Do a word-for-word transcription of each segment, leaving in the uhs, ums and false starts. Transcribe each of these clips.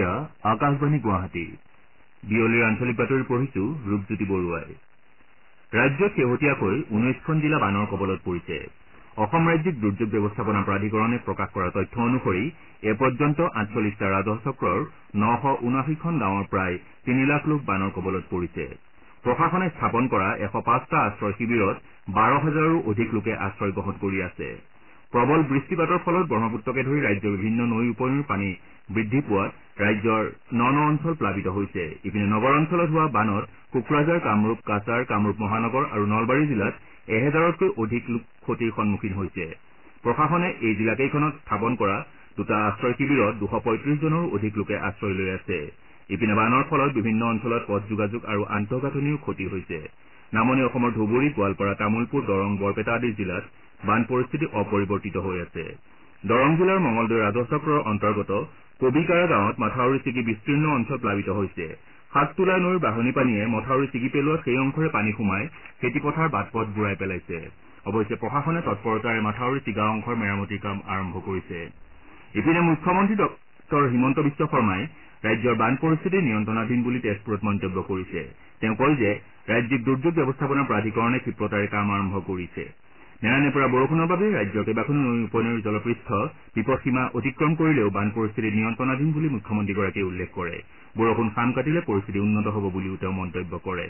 এয়া আকাশবাণী গুৱাহাটী বিয়লিৰ আঞ্চলিক বাতৰি পঢ়িছো ৰূপজ্যোতি বৰুৱাই ৰাজ্যত শেহতীয়াকৈ ঊনৈশখন জিলা বানৰ কবলত পৰিছে অসম ৰাজ্যিক দুৰ্যোগ ব্যৱস্থাপনা প্ৰাধিকৰণে প্ৰকাশ কৰা তথ্য অনুসৰি এ পৰ্যন্ত আঠচল্লিছটা ৰাজহ চক্ৰৰ নশ ঊনাশীখন গাঁৱৰ প্ৰায় তিনি লাখ লোক বানৰ কবলত পৰিছে প্ৰশাসনে স্থাপন কৰা এশ পাঁচটা আশ্ৰয় শিবিৰত বাৰ হাজাৰৰো অধিক লোকে আশ্ৰয় গ্ৰহণ কৰি আছে প্ৰবল বৃষ্টিপাতৰ ফলত ব্ৰহ্মপুত্ৰকে ধৰি ৰাজ্যৰ বিভিন্ন নৈ উপনৈৰ পানী বৃদ্ধি পোৱাত ৰাজ্যৰ ন ন অঞ্চল প্লাবিত হৈছে ইপিনে নগৰ অঞ্চলত হোৱা বানত কোকৰাঝাৰ কামৰূপ কাছাৰ কামৰূপ মহানগৰ আৰু নলবাৰী জিলাত এহেজাৰতকৈ অধিক লোক ক্ষতিৰ সন্মুখীন হৈছে প্ৰশাসনে এই জিলাকেইখনত স্থাপন কৰা দুটা আশ্ৰয় শিবিৰত দুশ পঁয়ত্ৰিশ জনৰো অধিক লোকে আশ্ৰয় লৈ আছে ইপিনে বানৰ ফলত বিভিন্ন অঞ্চলত পথ যোগাযোগ আৰু আন্তঃগাঁথনিও ক্ষতি হৈছে নামনি অসমৰ ধুবুৰী গোৱালপাৰা তামুলপুৰ দৰং বৰপেটা আদি জিলাত বান পৰিস্থিতি অপৰিৱৰ্তিত হৈ আছে দৰং জিলাৰ মঙলদৈ ৰাজহ চক্ৰৰ অন্তৰ্গত কবিকাৰা গাঁৱত মাথাউৰি ছিগি বিস্তীৰ্ণ অঞ্চল প্লাবিত হৈছে সাততোলা নৈৰ বাঢ়নী পানীয়ে মথাউৰি ছিগি পেলোৱাত সেই অংশৰে পানী সোমাই খেতিপথাৰ বাট পথ বুৰাই পেলাইছে অৱশ্যে প্ৰশাসনে তৎপৰতাৰে মাথাউৰি ছিগা অংশৰ মেৰামতিৰ কাম আৰম্ভ কৰিছে ইপিনে মুখ্যমন্ত্ৰী ডক্টৰ হিমন্ত বিশ্ব শৰ্মাই ৰাজ্যৰ বান পৰিস্থিতি নিয়ন্ত্ৰণাধীন বুলি তেজপুৰত মন্তব্য কৰিছে তেওঁ কয় যে ৰাজ্যিক দুৰ্যোগ ব্যৱস্থাপনা প্ৰাধিকৰণে ক্ষিপ্ৰতাৰে কাম আৰম্ভ কৰিছে নেৰানেপেৰা বৰষুণৰ বাবে ৰাজ্যৰ কেইবাখনো নৈ উপনৈৰ জলপৃষ্ঠ বিপদসীমা অতিক্ৰম কৰিলেও বান পৰিস্থিতি নিয়ন্ত্ৰণাধীন বুলি মুখ্যমন্ত্ৰীগৰাকীয়ে উল্লেখ কৰে বৰষুণ শাম কাটিলে পৰিস্থিতি উন্নত হ'ব বুলিও তেওঁ মন্তব্য কৰে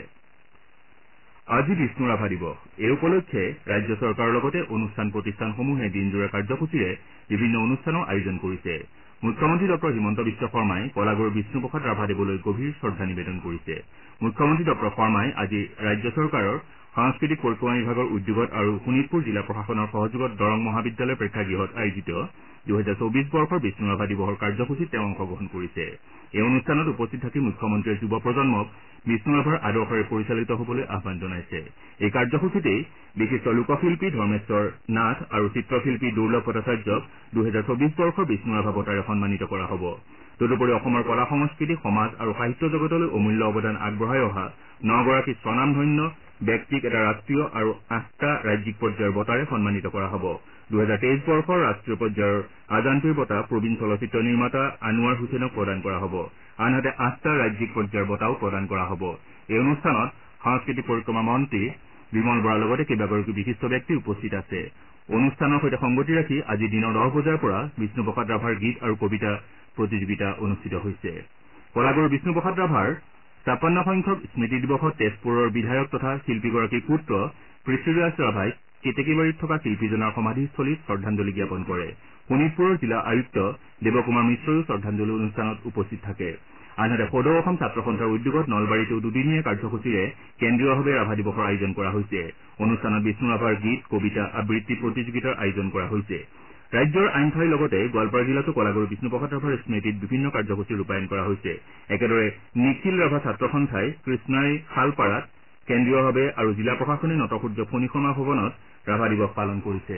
আজি বিষ্ণু ৰাভা দিৱস এই উপলক্ষে ৰাজ্য চৰকাৰৰ লগতে অনুষ্ঠান প্ৰতিষ্ঠানসমূহে দিনজোৰা কাৰ্যসূচীৰে বিভিন্ন অনুষ্ঠানৰ আয়োজন কৰিছে মুখ্যমন্ত্ৰী ডক্টৰ হিমন্ত বিশ্ব শৰ্মাই কলাগুৰু বিষ্ণুপ্ৰসাদ ৰাভাদেৱলৈ গভীৰ শ্ৰদ্ধা নিবেদন কৰিছে মুখ্যমন্ত্ৰী ডক্টৰ শৰ্মাই আজি ৰাজ্য চৰকাৰৰ সাংস্কৃতিক পৰিক্ৰমা বিভাগৰ উদ্যোগত আৰু শোণিতপুৰ জিলা প্ৰশাসনৰ সহযোগত দৰং মহাবিদ্যালয় প্ৰেক্ষাগৃহত আয়োজিত দুহেজাৰ চৌবিশ বৰ্ষৰ বিষ্ণু ৰাভা দিৱসৰ কাৰ্যসূচীত তেওঁ অংশগ্ৰহণ কৰিছে এই অনুষ্ঠানত উপস্থিত থাকি মুখ্যমন্ত্ৰীয়ে যুৱ প্ৰজন্মক বিষ্ণু ৰাভাৰ আদৰ্শৰে পৰিচালিত হ'বলৈ আহ্বান জনাইছে এই কাৰ্যসূচীতেই বিশিষ্ট লোকশিল্পী ধৰ্মেশ্বৰ নাথ আৰু চিত্ৰশিল্পী দুৰ্লভ ভট্টাচাৰ্যক দুহেজাৰ চৌবিশ বৰ্ষৰ বিষ্ণু ৰাভা বঁটাৰে সন্মানিত কৰা হ'ব তদুপৰি অসমৰ কলা সংস্কৃতি সমাজ আৰু সাহিত্য জগতলৈ অমূল্য অৱদান আগবঢ়াই অহা নগৰাকী স্বনামধন্য ব্যক্তিক এটা ৰাষ্ট্ৰীয় আৰু আঠটা ৰাজ্যিক পৰ্যায়ৰ বঁটাৰে সন্মানিত কৰা হ'ব দুহেজাৰ তেইছ বৰ্ষৰ ৰাষ্ট্ৰীয় পৰ্যায়ৰ আজানপীৰ বঁটা প্ৰবীণ চলচ্চিত্ৰ নিৰ্মাতা আনোৱাৰ হুছেইনক প্ৰদান কৰা হ'ব আনহাতে আঠটা ৰাজ্যিক পৰ্যায়ৰ বঁটাও প্ৰদান কৰা হ'ব এই অনুষ্ঠানত সাংস্কৃতিক পৰিক্ৰমা মন্ত্ৰী বিমল বৰাৰ লগতে কেইবাগৰাকী বিশিষ্ট ব্যক্তি উপস্থিত আছে অনুষ্ঠানৰ সৈতে সংগতি ৰাখি আজি দিনৰ দহ বজাৰ পৰা বিষ্ণুপ্ৰসাদ ৰাভাৰ গীত আৰু কবিতা প্ৰতিযোগিতা অনুষ্ঠিত হৈছে কলাগুৰু বিষ্ণুপ্ৰসাদ ৰাভাৰ ছাপন্ন সংখ্যক স্মৃতি দিৱসত তেজপুৰৰ বিধায়ক তথা শিল্পীগৰাকীৰ পুত্ৰ পৃথ্বীৰাজ ৰাভাই কেতেকীবাৰীত থকা শিল্পীজনাৰ সমাধিস্থলীত শ্ৰদ্ধাঞ্জলি জ্ঞাপন কৰে শোণিতপুৰৰ জিলা আয়ুক্ত দেৱকুমাৰ মিশ্ৰয়ো শ্ৰদ্ধাঞ্জলি অনুষ্ঠানত উপস্থিত থাকে আনহাতে সদৌ অসম ছাত্ৰ সন্থাৰ উদ্যোগত নলবাৰীতো দুদিনীয়া কাৰ্যসূচীৰে কেন্দ্ৰীয়ভাৱে ৰাভা দিৱসৰ আয়োজন কৰা হৈছে অনুষ্ঠানত বিষ্ণু ৰাভাৰ গীত কবিতা আবৃত্তি প্ৰতিযোগিতাৰ আয়োজন কৰা হৈছে ৰাজ্যৰ আন ঠাইৰ লগতে গোৱালপাৰা জিলাতো কলাগুৰু বিষ্ণুপ্ৰসাদ ৰাভাৰ স্মৃতিত বিভিন্ন কাৰ্যসূচী ৰূপায়ণ কৰা হৈছে একেদৰে নিখিল ৰাভা ছাত্ৰ সন্থাই কৃষ্ণাই শালপাৰাত কেন্দ্ৰীয়ভাৱে আৰু জিলা প্ৰশাসনে নটসূৰ্য ফণী শৰ্মা ভৱনত ৰাভা দিৱস পালন কৰিছে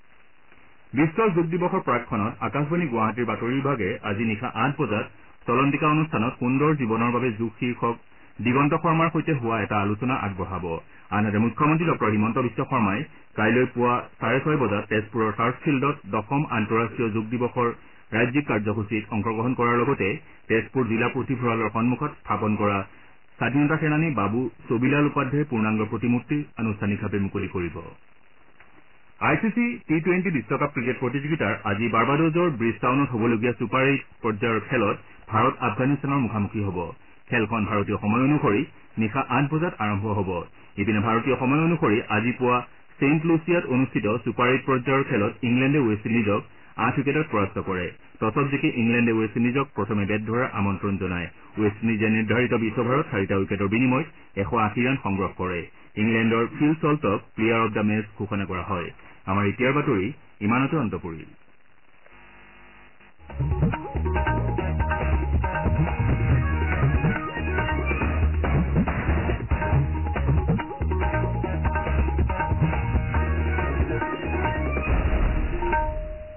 বিশ্ব যোগ দিৱসৰ প্ৰাকক্ষণত আকাশবাণী গুৱাহাটীৰ বাতৰি বিভাগে আজি নিশা আঠ বজাত চলন্তিকা অনুষ্ঠানত সুন্দৰ জীৱনৰ বাবে যোগ শীৰ্ষক দিগন্ত শৰ্মাৰ সৈতে হোৱা এটা আলোচনা আগবঢ়াব আনহাতে মুখ্যমন্ত্ৰী ডক্টৰ হিমন্ত বিশ্ব শৰ্মাই কাইলৈ পুৱা চাৰে ছয় বজাত তেজপুৰৰ চাৰ্চফিল্ডত দশম আন্তঃৰাষ্ট্ৰীয় যোগ দিৱসৰ ৰাজ্যিক কাৰ্যসূচীত অংশগ্ৰহণ কৰাৰ লগতে তেজপুৰ জিলা পুথিভঁৰালৰ সন্মুখত স্থাপন কৰা স্বাধীনতা সেনানী বাবু ছবিলাল উপাধ্যায় পূৰ্ণাংগ প্ৰতিমূৰ্তি আনুষ্ঠানিকভাৱে মুকলি কৰিব I C C T twenty বিশ্বকাপ ক্ৰিকেট প্ৰতিযোগিতাৰ আজি বাৰ্বাডোজৰ ব্ৰিজটাউনত হ'বলগীয়া ছুপাৰ এইট পৰ্যায়ৰ খেলত ভাৰত আফগানিস্তানৰ মুখামুখি হ'ব খেলখন ভাৰতীয় সময় অনুসৰি নিশা আঠ বজাত আৰম্ভ হ'ব ইপিনে ভাৰতীয় সময় অনুসৰি আজি পুৱা ছেইণ্ট লুচিয়াত অনুষ্ঠিত ছুপাৰ এইট পৰ্যায়ৰ খেলত ইংলেণ্ডে ৱেষ্ট ইণ্ডিজক আঠ উইকেটত পৰাস্ত কৰে টছত জিকি ইংলেণ্ডে ৱেষ্ট ইণ্ডিজক প্ৰথমে বেট ধৰাৰ আমন্ত্ৰণ জনায় ৱেষ্ট ইণ্ডিজে নিৰ্ধাৰিত বিছ অভাৰত চাৰিটা উইকেটৰ বিনিময়ত এশ আশী ৰান সংগ্ৰহ কৰে ইংলেণ্ডৰ ফিল চল্টক প্লেয়াৰ অব দ্য মেচ ঘোষণা কৰা হয় আমাৰ এতিয়াৰ বাতৰি ইমানতে অন্ত পৰিল